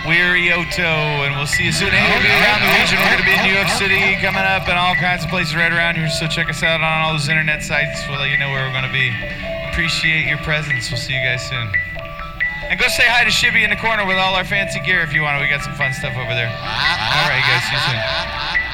Weirioto, and we'll see you soon. Hey, we'll be around the region. We're going to be in New York City coming up and all kinds of places right around here. So check us out on all those internet sites. We'll let you know where we're going to be. Appreciate your presence. We'll see you guys soon. And go say hi to Shibby in the corner with all our fancy gear if you want. We got some fun stuff over there. All right, guys. See you soon.